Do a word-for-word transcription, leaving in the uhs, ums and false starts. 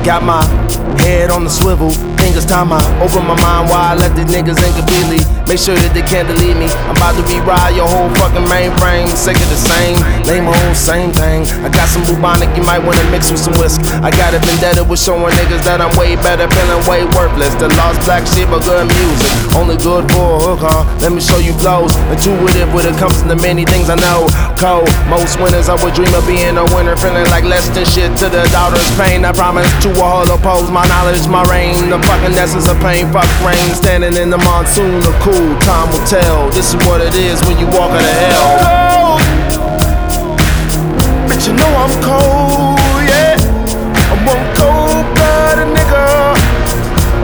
Got my head on the swivel, fingers time I open my mind wide, let the niggas in completely. Make sure that they can't delete me. I'm about to rewrite your whole fucking mainframe. Sick of the same, lame old same thing. I got some bubonic, you might wanna mix with some whisk. I got a vendetta with showing niggas that I'm way better, feeling way worthless. The lost black sheep of good music, only good for a hook, huh? Let me show you flows. Intuitive when it comes to the many things I know. Cold, most winters I would dream of being a winner, feeling like less than shit to the daughter's pain. I promise to a whole oppose my knowledge, my reign. The fucking essence of pain, fuck rain. Standing in the monsoon of cool, time will tell. This is what it is when you walk out of hell. Cold. Bitch, you know I'm cold.